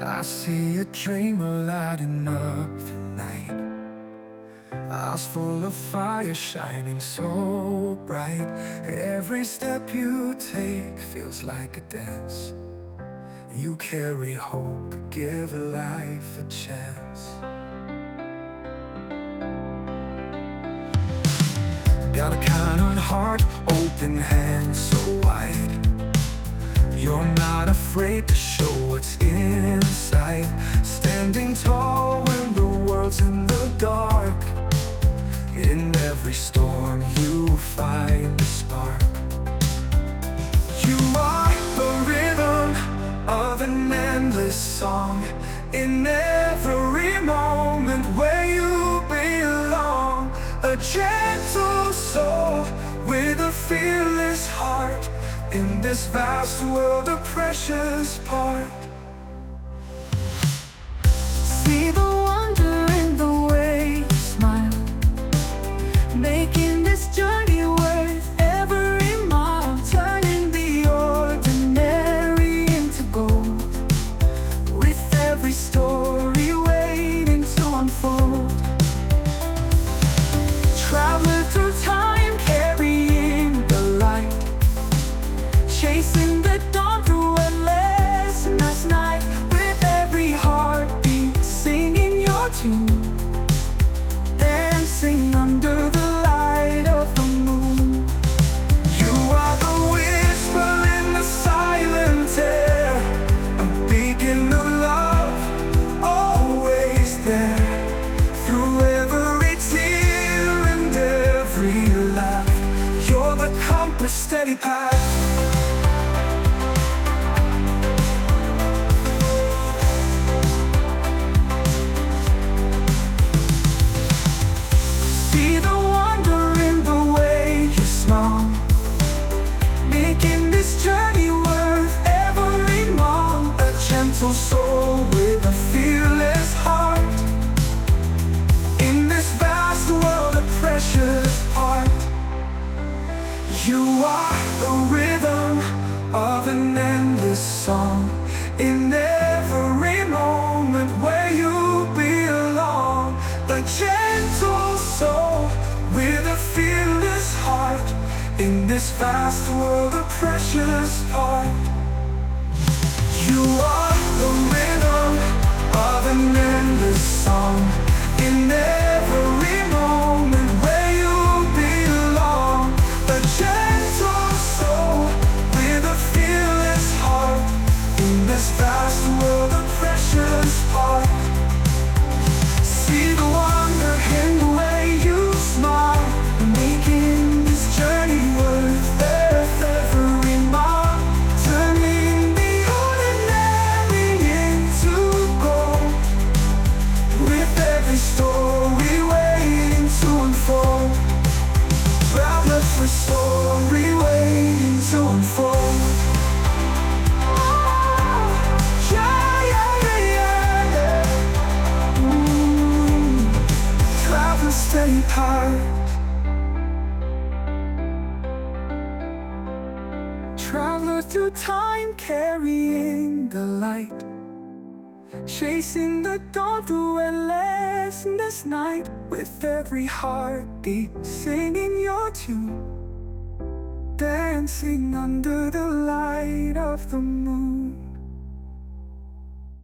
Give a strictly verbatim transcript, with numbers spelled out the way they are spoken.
I see a dreamer lighting up the night. Eyes full of fire shining so bright. Every step you take feels like a dance. You carry hope, give life a chance. Got a kind heart, open hands so wide. You're not afraid to show what's inside. Standing tall when the world's in the dark. In every storm you find a spark. You are the rhythm of an endless song. In every moment where you belong. A gentle soul with a fearless heart. In this vast world a precious part. See the wonder in the way you smile, making this journey worth every mile. Turning the ordinary into gold, with every story waiting to unfold. Traveler through time, carrying the light, chasing the dawn through endless night. With every heartbeat, singing your tune, dancing under the light of the moon. You are the whisper in the silent air, a beacon of love, always there. Through every tear and every laugh, you're the compass, steady path. See the wonder in the way you smile, making this journey worth every mile. A gentle soul with a fearless heart. In this vast world a precious part. You are the rhythm of an endless song. In every moment where you belong. A gentle soul with a fearless heart. In this vast world a precious part. You are the rhythm of an endless song. In every moment where you belong. A gentle soul with a fearless heart. In this vast world a precious part. See the wonder in the way you smile, making this journey worth every mile. Turning the ordinary into gold, with every story waiting to unfold. Traveler for story waiting to unfold. Yeah, yeah, yeah, yeah. Mm. Traveler, steady heart. Traveler through time, carrying the light, chasing the dawn through endless night. With every heartbeat, singing your tune, dancing under the light of the moon.